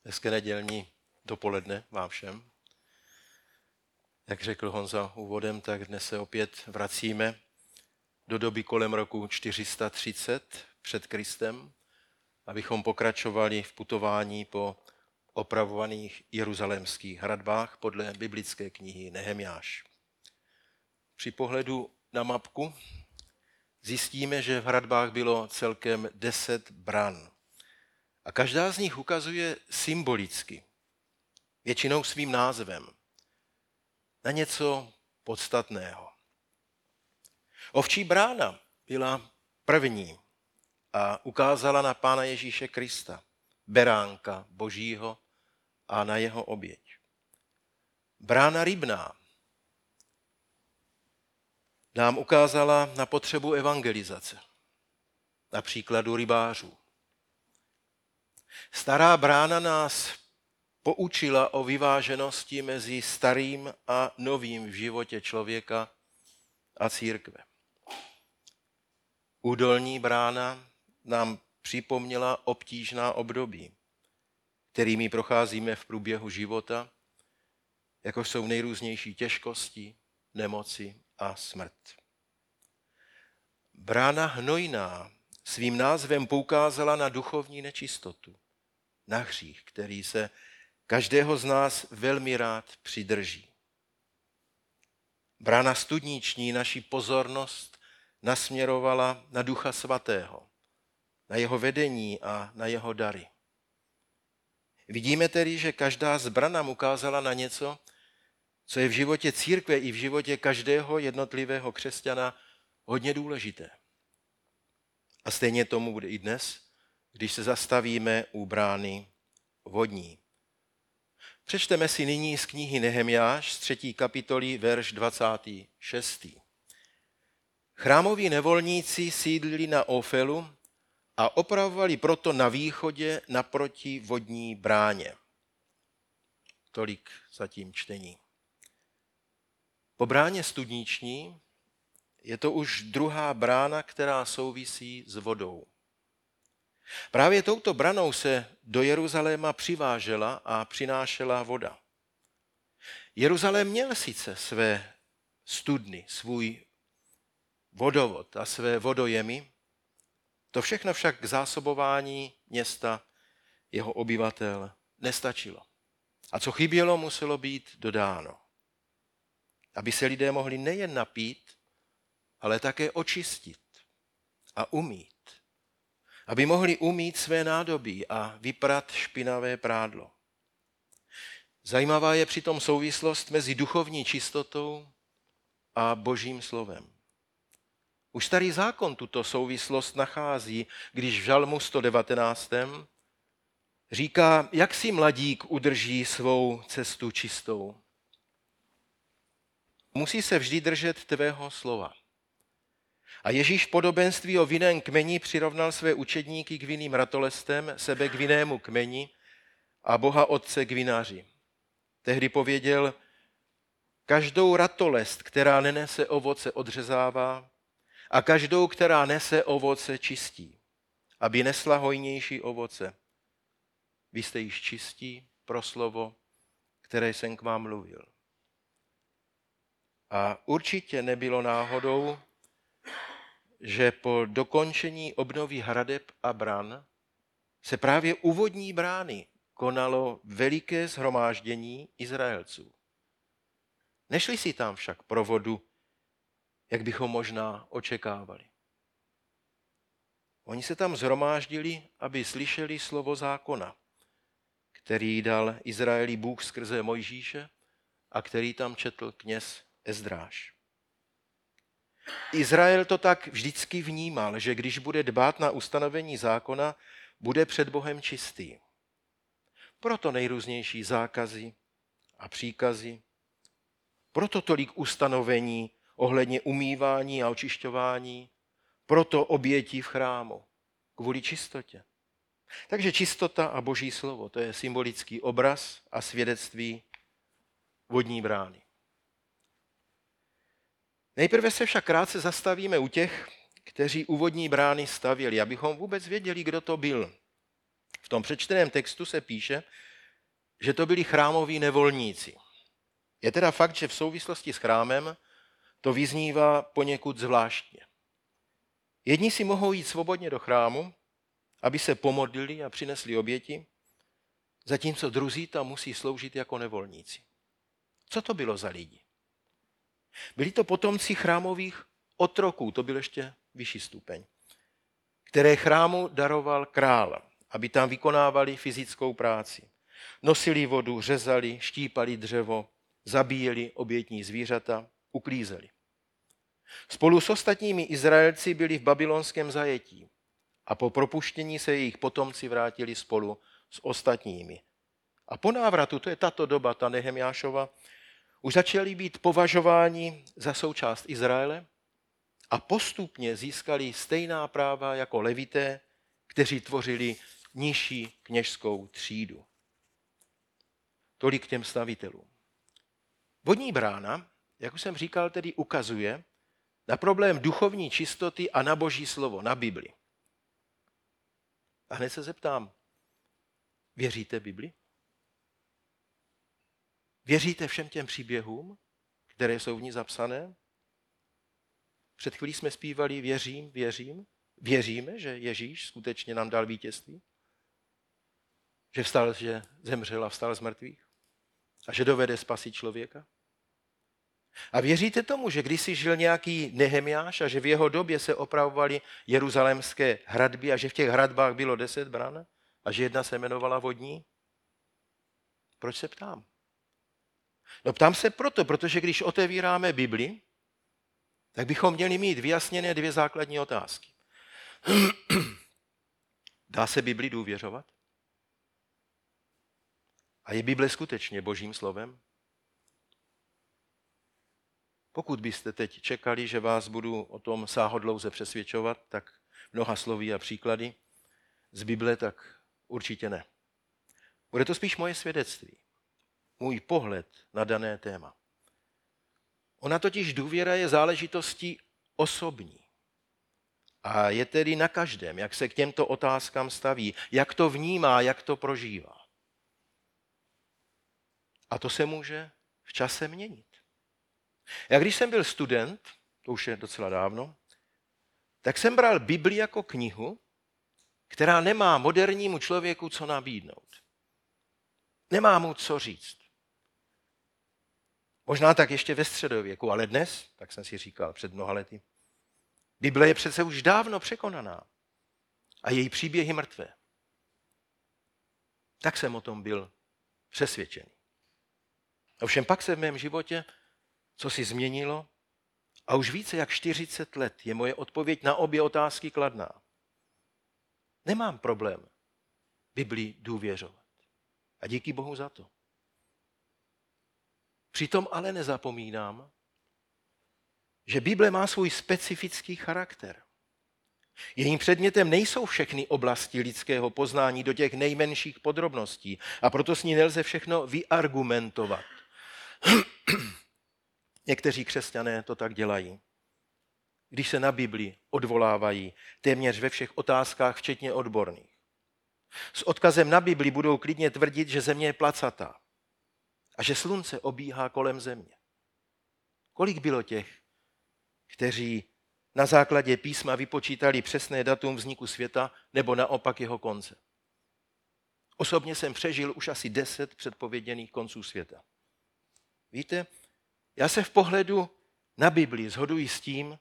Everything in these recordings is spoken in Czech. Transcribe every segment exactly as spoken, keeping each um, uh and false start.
Hezké nedělní dopoledne vám všem. Jak řekl Honza úvodem, tak dnes se opět vracíme do doby kolem roku čtyři sta třicet před Kristem, abychom pokračovali v putování po opravovaných jeruzalémských hradbách podle biblické knihy Nehemjáš. Při pohledu na mapku zjistíme, že v hradbách bylo celkem deset bran. A každá z nich ukazuje symbolicky, většinou svým názvem, na něco podstatného. Ovčí brána byla první a ukázala na Pána Ježíše Krista, beránka Božího a na jeho oběť. Brána rybná nám ukázala na potřebu evangelizace, na příkladu rybářů. Stará brána nás poučila o vyváženosti mezi starým a novým v životě člověka a církve. Údolní brána nám připomněla obtížná období, kterými procházíme v průběhu života, jako jsou nejrůznější těžkosti, nemoci a smrt. Brána hnojná svým názvem poukázala na duchovní nečistotu, na hřích, který se každého z nás velmi rád přidrží. Brána studniční naši pozornost nasměrovala na Ducha Svatého, na jeho vedení a na jeho dary. Vidíme tedy, že každá z bran nám ukázala na něco, co je v životě církve i v životě každého jednotlivého křesťana hodně důležité. A stejně tomu bude i dnes, když se zastavíme u brány vodní. Přečteme si nyní z knihy Nehemjáš z třetí kapitoly, verš dvacátý šestý. Chrámoví nevolníci sídlili na Ofelu a opravovali proto na východě naproti vodní bráně. Tolik zatím čtení. Po bráně studniční je to už druhá brána, která souvisí s vodou. Právě touto branou se do Jeruzaléma přivážela a přinášela voda. Jeruzalém měl sice své studny, svůj vodovod a své vodojemy, to všechno však k zásobování města jeho obyvatel nestačilo. A co chybělo, muselo být dodáno. Aby se lidé mohli nejen napít, ale také očistit a umýt. Aby mohli umýt své nádobí a vyprat špinavé prádlo. Zajímavá je přitom souvislost mezi duchovní čistotou a Božím slovem. Už starý zákon tuto souvislost nachází, když v žalmu sto devatenáct říká, jak si mladík udrží svou cestu čistou. Musí se vždy držet tvého slova. A Ježíš v podobenství o vinném kmeni přirovnal své učedníky k vinným ratolestem, sebe k vinnému kmeni a Boha Otce k vinaři. Tehdy pověděl, každou ratolest, která nenese ovoce, odřezává a každou, která nese ovoce, čistí, aby nesla hojnější ovoce. Vy jste již čistí pro slovo, které jsem k vám mluvil. A určitě nebylo náhodou, že po dokončení obnovy hradeb a bran se právě u vodní brány konalo veliké shromáždění Izraelců. Nešli si tam však pro vodu, jak bychom možná očekávali. Oni se tam shromáždili, aby slyšeli slovo zákona, který dal Izraeli Bůh skrze Mojžíše a který tam četl kněz Ezdráš. Izrael to tak vždycky vnímal, že když bude dbát na ustanovení zákona, bude před Bohem čistý. Proto nejrůznější zákazy a příkazy, proto tolik ustanovení ohledně umývání a očišťování, proto obětí v chrámu, kvůli čistotě. Takže čistota a Boží slovo, to je symbolický obraz a svědectví vodní brány. Nejprve se však krátce zastavíme u těch, kteří u vodní brány stavěli, abychom vůbec věděli, kdo to byl. V tom přečteném textu se píše, že to byli chrámoví nevolníci. Je teda fakt, že v souvislosti s chrámem to vyznívá poněkud zvláštně. Jedni si mohou jít svobodně do chrámu, aby se pomodlili a přinesli oběti, zatímco druzí tam musí sloužit jako nevolníci. Co to bylo za lidi? Byli to potomci chrámových otroků, to byl ještě vyšší stupeň, které chrámu daroval král, aby tam vykonávali fyzickou práci. Nosili vodu, řezali, štípali dřevo, zabíjeli obětní zvířata, uklízeli. Spolu s ostatními Izraelci byli v babylonském zajetí a po propuštění se jejich potomci vrátili spolu s ostatními. A po návratu, to je tato doba, ta Nehemjášova, už začali být považováni za součást Izraele a postupně získali stejná práva jako levité, kteří tvořili nižší kněžskou třídu. Tolik k těm stavitelům. Vodní brána, jak už jsem říkal, tedy ukazuje na problém duchovní čistoty a na Boží slovo, na Bibli. A hned se zeptám, věříte Bibli? Věříte všem těm příběhům, které jsou v ní zapsané? Před chvílí jsme zpívali věřím, věřím. Věříme, že Ježíš skutečně nám dal vítězství? Že vstal, že zemřel a vstal z mrtvých? A že dovede spasit člověka? A věříte tomu, že kdysi žil nějaký Nehemjáš a že v jeho době se opravovaly jeruzalémské hradby a že v těch hradbách bylo deset bran a že jedna se jmenovala Vodní? Proč se ptám? No ptám se proto, protože když otevíráme Bibli, tak bychom měli mít vyjasněné dvě základní otázky. Dá se Bibli důvěřovat? A je Bible skutečně Božím slovem? Pokud byste teď čekali, že vás budu o tom sáhodlouze přesvědčovat, tak mnoha sloví a příklady z Bible, tak určitě ne. Bude to spíš moje svědectví, můj pohled na dané téma. Ona totiž důvěra je záležitostí osobní. A je tedy na každém, jak se k těmto otázkám staví, jak to vnímá, jak to prožívá. A to se může v čase měnit. Já když jsem byl student, to už je docela dávno, tak jsem bral Bibli jako knihu, která nemá modernímu člověku co nabídnout. Nemá mu co říct. Možná tak ještě ve středověku, ale dnes, tak jsem si říkal před mnoha lety, Bible je přece už dávno překonaná a její příběhy mrtvé. Tak jsem o tom byl přesvědčený. Ovšem pak se v mém životě co si změnilo a už více jak čtyřicet let je moje odpověď na obě otázky kladná. Nemám problém Biblii důvěřovat. A díky Bohu za to. Přitom ale nezapomínám, že Bible má svůj specifický charakter. Jejím předmětem nejsou všechny oblasti lidského poznání do těch nejmenších podrobností a proto s ní nelze všechno vyargumentovat. Někteří křesťané to tak dělají. Když se na Bibli odvolávají téměř ve všech otázkách, včetně odborných. S odkazem na Bibli budou klidně tvrdit, že země je placatá a že slunce obíhá kolem země. Kolik bylo těch, kteří na základě písma vypočítali přesné datum vzniku světa nebo naopak jeho konce? Osobně jsem přežil už asi deset předpověděných konců světa. Víte, já se v pohledu na Bibli shoduji s tím,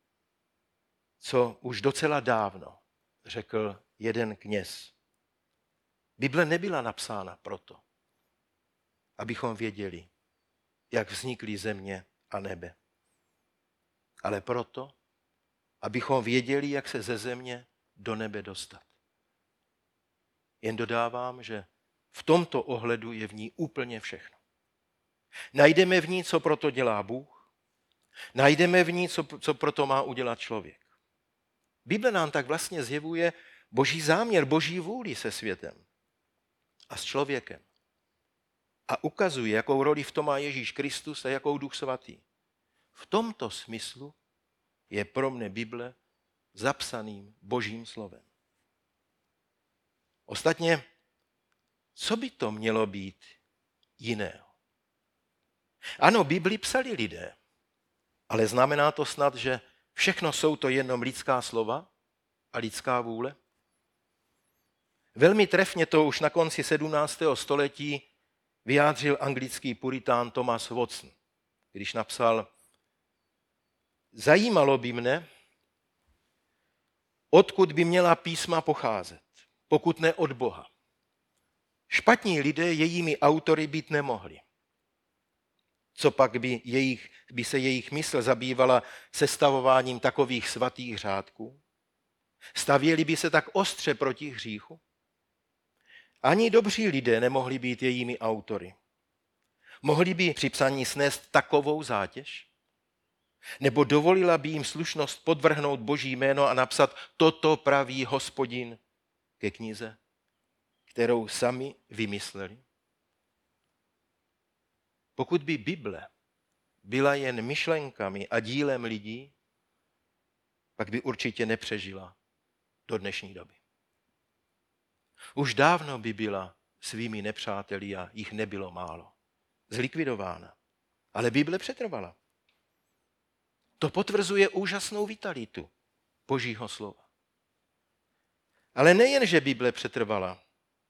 co už docela dávno řekl jeden kněz. Bible nebyla napsána proto, abychom věděli, jak vznikly země a nebe, ale proto, abychom věděli, jak se ze země do nebe dostat. Jen dodávám, že v tomto ohledu je v ní úplně všechno. Najdeme v ní, co proto dělá Bůh, najdeme v ní, co, co proto má udělat člověk. Bible nám tak vlastně zjevuje Boží záměr, Boží vůli se světem a s člověkem. A ukazuje, jakou roli v tom má Ježíš Kristus a jakou Duch Svatý. V tomto smyslu je pro mne Bible zapsaným Božím slovem. Ostatně, Co by to mělo být jiného? Ano, Bibli psali lidé, ale znamená to snad, že všechno jsou to jenom lidská slova a lidská vůle? Velmi trefně to už na konci sedmnáctého století vyjádřil anglický puritán Thomas Watson, když napsal: zajímalo by mne, odkud by měla písma pocházet, pokud ne od Boha. Špatní lidé jejími autory být nemohli. Co pak by, jejich, by se jejich mysl zabývala sestavováním takových svatých řádků? Stavěli by se tak ostře proti hříchu? Ani dobří lidé nemohli být jejími autory. Mohli by při psaní snést takovou zátěž? Nebo dovolila by jim slušnost podvrhnout Boží jméno a napsat toto praví Hospodin ke knize, kterou sami vymysleli? Pokud by Bible byla jen myšlenkami a dílem lidí, pak by určitě nepřežila do dnešní doby. Už dávno by byla svými nepřáteli, a jich nebylo málo, zlikvidována. Ale Bible přetrvala. To potvrzuje úžasnou vitalitu Božího slova. Ale nejen, že Bible přetrvala,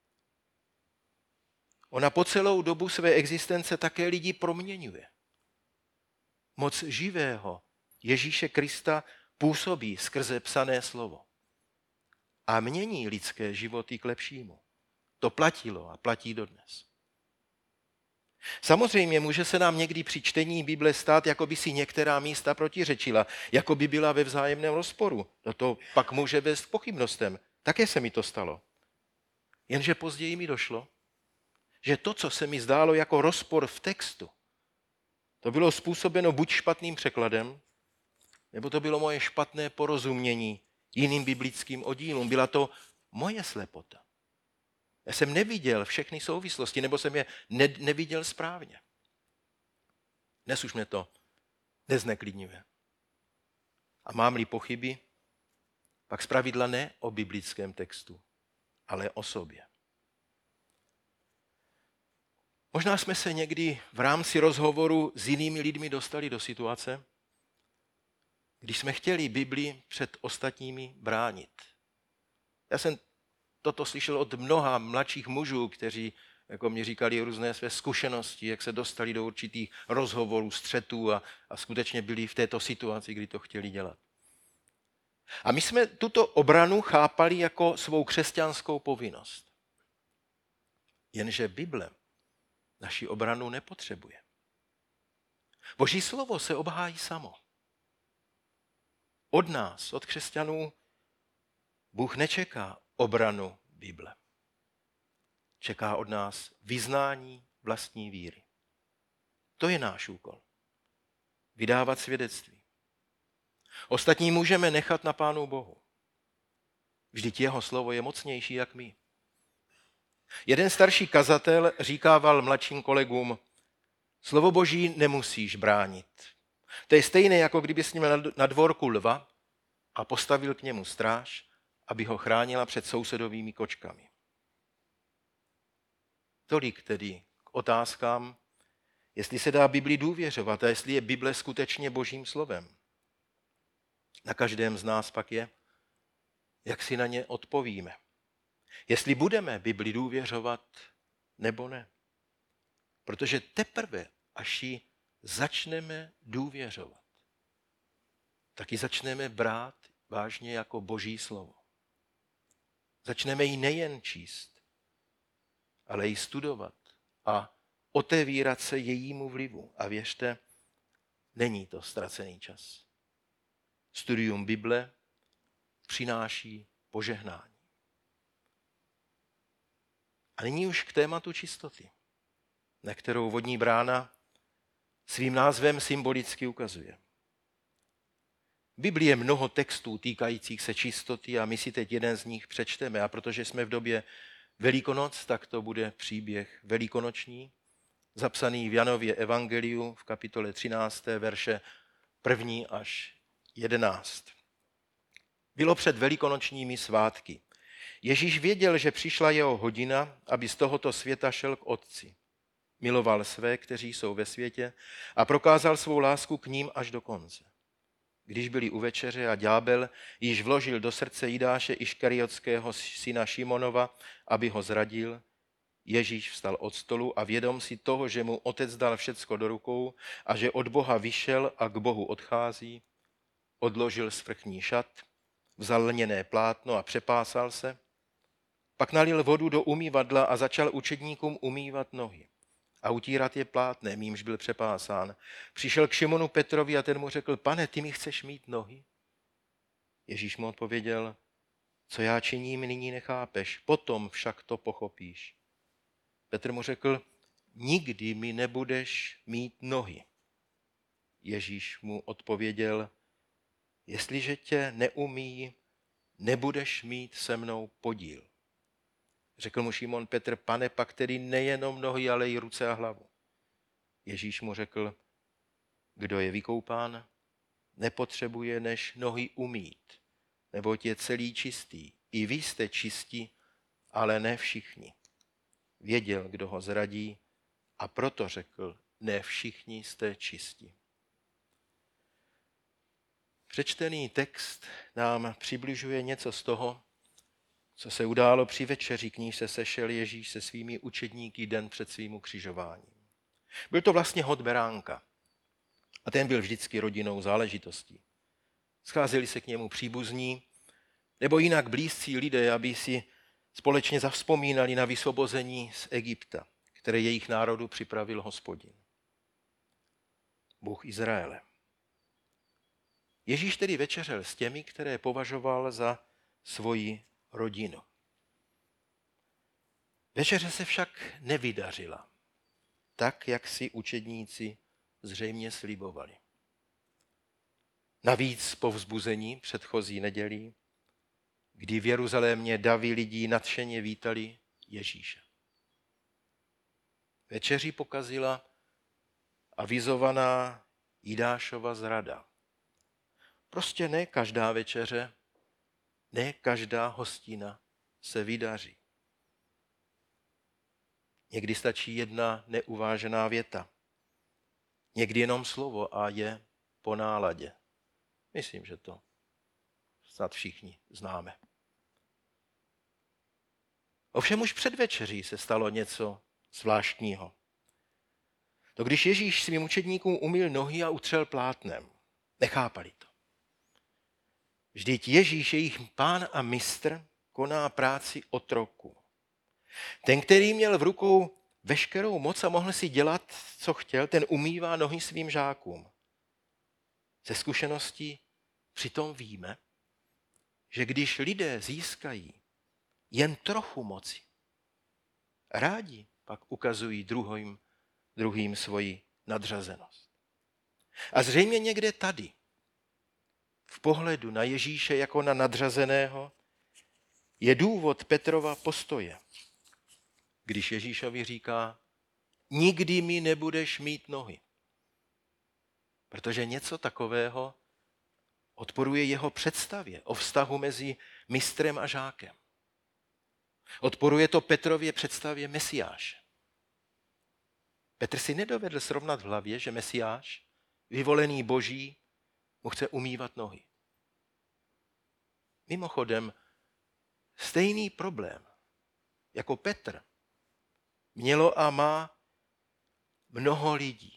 ona po celou dobu své existence také lidi proměňuje. Moc živého Ježíše Krista působí skrze psané slovo a mění lidské životy k lepšímu. To platilo a platí dodnes. Samozřejmě může se nám někdy při čtení Bible stát, jako by si některá místa protiřečila, jako by byla ve vzájemném rozporu. No to pak může vést k pochybnostem. Také se mi to stalo. Jenže později mi došlo, že to, co se mi zdálo jako rozpor v textu, to bylo způsobeno buď špatným překladem, nebo to bylo moje špatné porozumění jiným biblickým oddílům. Byla to moje slepota. Já jsem neviděl všechny souvislosti, nebo jsem je ne, neviděl správně. Dnes už mě to nezneklidňuje. A mám-li pochyby, pak zpravidla ne o biblickém textu, ale o sobě. Možná jsme se někdy v rámci rozhovoru s jinými lidmi dostali do situace, když jsme chtěli Bibli před ostatními bránit. Já jsem toto slyšel od mnoha mladších mužů, kteří jako mě říkali různé své zkušenosti, jak se dostali do určitých rozhovorů, střetů a, a skutečně byli v této situaci, kdy to chtěli dělat. A my jsme tuto obranu chápali jako svou křesťanskou povinnost. Jenže Bible naši obranu nepotřebuje. Boží slovo se obhájí samo. Od nás, od křesťanů, Bůh nečeká obranu Bible. Čeká od nás vyznání vlastní víry. To je náš úkol. Vydávat svědectví. Ostatní můžeme nechat na Pánu Bohu. Vždyť jeho slovo je mocnější jak my. Jeden starší kazatel říkával mladším kolegům: slovo Boží nemusíš bránit. To je stejné, jako kdybys měl na dvorku lva a postavil k němu stráž, aby ho chránila před sousedovými kočkami. Tolik tedy k otázkám, jestli se dá Bibli důvěřovat a jestli je Bible skutečně Božím slovem. Na každém z nás pak je, jak si na ně odpovíme. Jestli budeme Bibli důvěřovat nebo ne. Protože teprve, až ji začneme důvěřovat, tak ji začneme brát vážně jako Boží slovo. Začneme ji nejen číst, ale ji studovat a otevírat se jejímu vlivu. A věřte, není to ztracený čas. Studium Bible přináší požehnání. A nyní už k tématu čistoty, na kterou vodní brána svým názvem symbolicky ukazuje. V Biblii je mnoho textů týkajících se čistoty a my si teď jeden z nich přečteme. A protože jsme v době Velikonoc, tak to bude příběh velikonoční, zapsaný v Janově evangeliu v kapitole třinácté verše první až jedenáct. Bylo před velikonočními svátky. Ježíš věděl, že přišla jeho hodina, aby z tohoto světa šel k Otci. Miloval své, kteří jsou ve světě, a prokázal svou lásku k ním až do konce. Když byli u večeře a ďábel již vložil do srdce Jidáše Iškariotského syna Šimonova, aby ho zradil, Ježíš vstal od stolu a vědom si toho, že mu Otec dal všecko do rukou a že od Boha vyšel a k Bohu odchází, odložil svrchní šat, vzal lněné plátno a přepásal se, pak nalil vodu do umývadla a začal učedníkům umývat nohy a utírat je plátnem, jímž byl přepásán. Přišel k Šimonu Petrovi a ten mu řekl: Pane, ty mi chceš mít nohy? Ježíš mu odpověděl: Co já činím, nyní nechápeš, potom však to pochopíš. Petr mu řekl: Nikdy mi nebudeš mít nohy. Ježíš mu odpověděl: Jestliže tě neumí, nebudeš mít se mnou podíl. Řekl mu Šimon Petr: Pane, pak tedy nejenom nohy, ale i ruce a hlavu. Ježíš mu řekl: Kdo je vykoupán, nepotřebuje než nohy umýt, neboť je celý čistý. I vy jste čistí, ale ne všichni. Věděl, kdo ho zradí, a proto řekl: Ne všichni jste čistí. Přečtený text nám přibližuje něco z toho, co se událo při večeři, k níž se sešel Ježíš se svými učedníky den před svým ukřižováním. Byl to vlastně hod beránka a ten byl vždycky rodinnou záležitostí. Scházeli se k němu příbuzní nebo jinak blízcí lidé, aby si společně zavzpomínali na vysvobození z Egypta, které jejich národu připravil Hospodin, Bůh Izraele. Ježíš tedy večeřel s těmi, které považoval za svoji rodinu. Večeře se však nevydařila, tak, jak si učedníci zřejmě slibovali. Navíc po vzbuzení předchozí nedělí, kdy v Jeruzalémě davy lidí nadšeně vítali Ježíše. Večeři pokazila avizovaná Jidášova zrada. Prostě ne každá večeře, ne každá hostina se vydaří. Někdy stačí jedna neuvážená věta. Někdy jenom slovo a je po náladě. Myslím, že to snad všichni známe. Ovšem už před večeří se stalo něco zvláštního. To když Ježíš svým učedníkům umyl nohy a utřel plátnem. Nechápali to. Vždyť Ježíš, jejich pán a mistr, koná práci otroku. Ten, který měl v rukou veškerou moc a mohl si dělat, co chtěl, ten umývá nohy svým žákům. Ze zkušeností přitom víme, že když lidé získají jen trochu moci, rádi pak ukazují druhým, druhým svoji nadřazenost. A zřejmě někde tady, v pohledu na Ježíše jako na nadřazeného, je důvod Petrova postoje, když Ježíšovi říká: Nikdy mi nebudeš mít nohy. Protože něco takového odporuje jeho představě o vztahu mezi mistrem a žákem. Odporuje to Petrově představě Mesiáše. Petr si nedovedl srovnat v hlavě, že Mesiáš, vyvolený Boží, mu chce umývat nohy. Mimochodem, stejný problém jako Petr mělo a má mnoho lidí.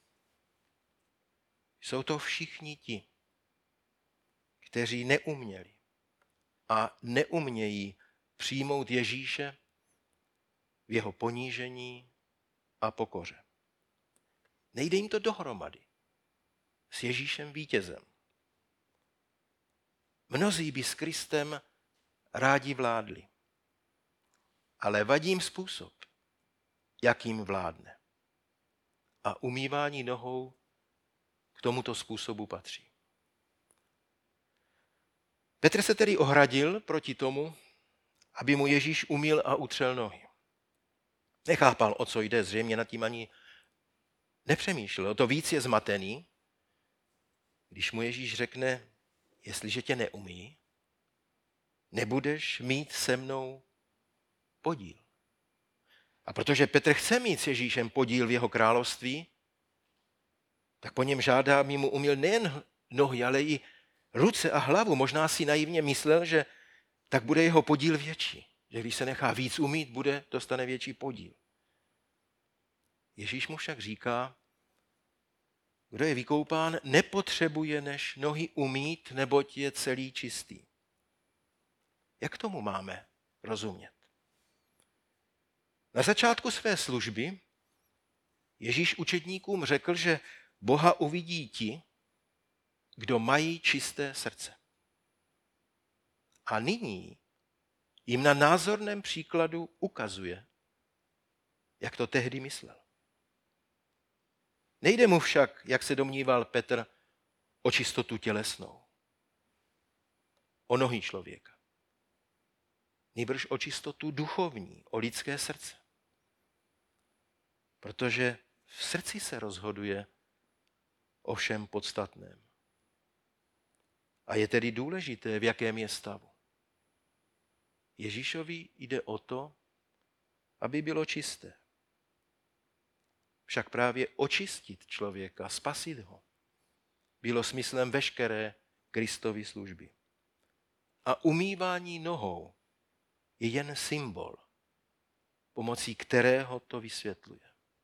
Jsou to všichni ti, kteří neuměli a neumějí přijmout Ježíše v jeho ponížení a pokoře. Nejde jim to dohromady s Ježíšem vítězem. Mnozí by s Kristem rádi vládli, ale vadí jim způsob, jakým vládne. A umývání nohou k tomuto způsobu patří. Petr se tedy ohradil proti tomu, aby mu Ježíš umyl a utřel nohy. Nechápal, o co jde, zřejmě nad tím ani nepřemýšlel. O to víc je zmatený, když mu Ježíš řekne: Jestliže tě neumí, nebudeš mít se mnou podíl. A protože Petr chce mít s Ježíšem podíl v jeho království, tak po něm žádá, aby mu umyl nejen nohy, ale i ruce a hlavu. Možná si naivně myslel, že tak bude jeho podíl větší. Že když se nechá víc umýt, bude, dostane větší podíl. Ježíš mu však říká, kdo je vykoupán, nepotřebuje než nohy umýt, neboť je celý čistý. Jak tomu máme rozumět? Na začátku své služby Ježíš učedníkům řekl, že Boha uvidí ti, kdo mají čisté srdce. A nyní jim na názorném příkladu ukazuje, jak to tehdy myslel. Nejde mu však, jak se domníval Petr, o čistotu tělesnou, o nohy člověka. Nýbrž o čistotu duchovní, o lidské srdce. Protože v srdci se rozhoduje o všem podstatném. A je tedy důležité, v jakém je stavu. Ježíšovi jde o to, aby bylo čisté. Však právě očistit člověka, spasit ho, bylo smyslem veškeré Kristovy služby. A umývání nohou je jen symbol, pomocí kterého to vysvětluje.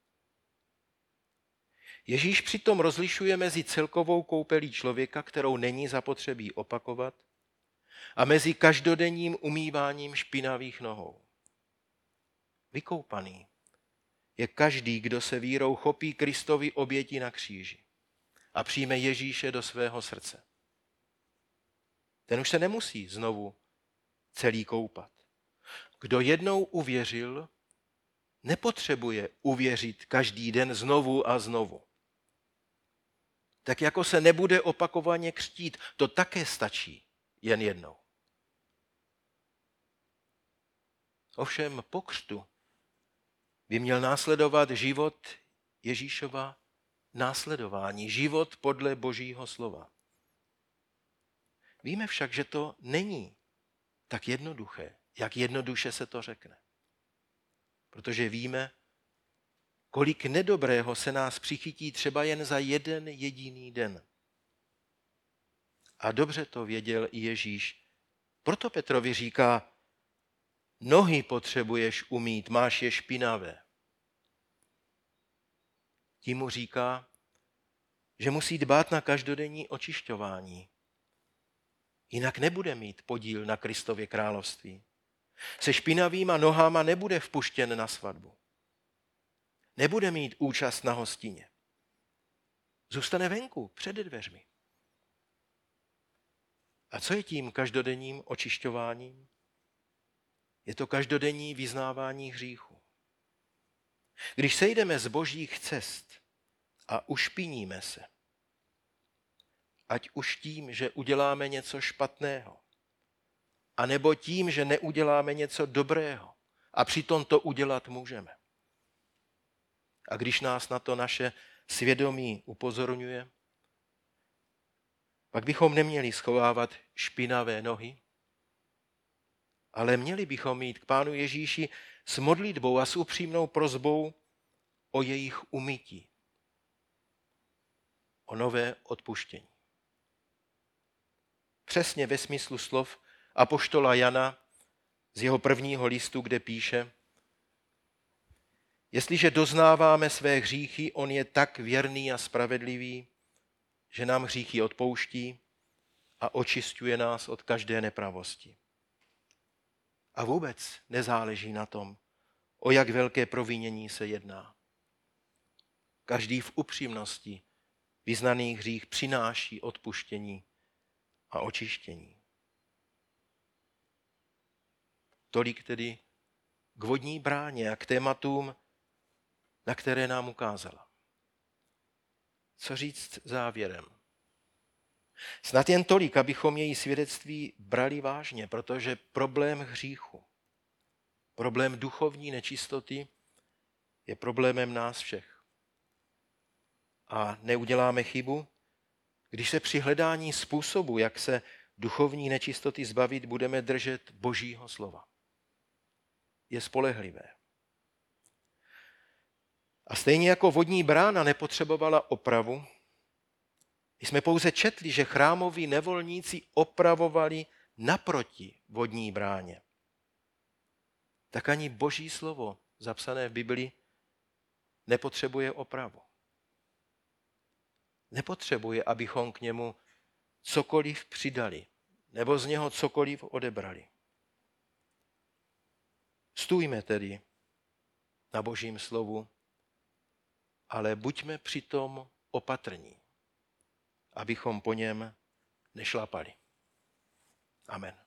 Ježíš přitom rozlišuje mezi celkovou koupelí člověka, kterou není zapotřebí opakovat, a mezi každodenním umýváním špinavých nohou. Vykoupaný je každý, kdo se vírou chopí Kristovy oběti na kříži a přijme Ježíše do svého srdce. Ten už se nemusí znovu celý koupat. Kdo jednou uvěřil, nepotřebuje uvěřit každý den znovu a znovu. Tak jako se nebude opakovaně křtít, to také stačí jen jednou. Ovšem po křtu by měl následovat život Ježíšova následování, život podle Božího slova. Víme však, že to není tak jednoduché, jak jednoduše se to řekne. Protože víme, kolik nedobrého se nás přichytí třeba jen za jeden jediný den. A dobře to věděl i Ježíš. Proto Petrovi říká, nohy potřebuješ umýt, máš je špinavé. Tím mu říká, že musí dbát na každodenní očišťování. Jinak nebude mít podíl na Kristově království. Se špinavýma nohama nebude vpuštěn na svatbu. Nebude mít účast na hostině. Zůstane venku, před dveřmi. A co je tím každodenním očišťováním? Je to každodenní vyznávání hříchu. Když sejdeme z božích cest a ušpiníme se, ať už tím, že uděláme něco špatného, anebo tím, že neuděláme něco dobrého a přitom to udělat můžeme. A když nás na to naše svědomí upozorňuje, pak bychom neměli schovávat špinavé nohy, ale měli bychom jít k Pánu Ježíši s modlitbou a s upřímnou prosbou o jejich umytí, o nové odpuštění. Přesně ve smyslu slov apoštola Jana z jeho prvního listu, kde píše: Jestliže doznáváme své hříchy, on je tak věrný a spravedlivý, že nám hříchy odpouští a očišťuje nás od každé nepravosti. A vůbec nezáleží na tom, o jak velké provinění se jedná. Každý v upřímnosti vyznaný hřích přináší odpuštění a očištění. Tolik tedy k vodní bráně a k tématům, na které nám ukázala. Co říct závěrem? Snad jen tolik, abychom její svědectví brali vážně, protože problém hříchu, problém duchovní nečistoty je problémem nás všech. A neuděláme chybu, když se při hledání způsobu, jak se duchovní nečistoty zbavit, budeme držet Božího slova. Je spolehlivé. A stejně jako vodní brána nepotřebovala opravu, jsme pouze četli, že chrámoví nevolníci opravovali naproti vodní bráně. Tak ani Boží slovo, zapsané v Bibli, nepotřebuje opravu. Nepotřebuje, abychom k němu cokoliv přidali, nebo z něho cokoliv odebrali. Stůjme tedy na Božím slovu, ale buďme přitom opatrní, abychom po něm nešlapali. Amen.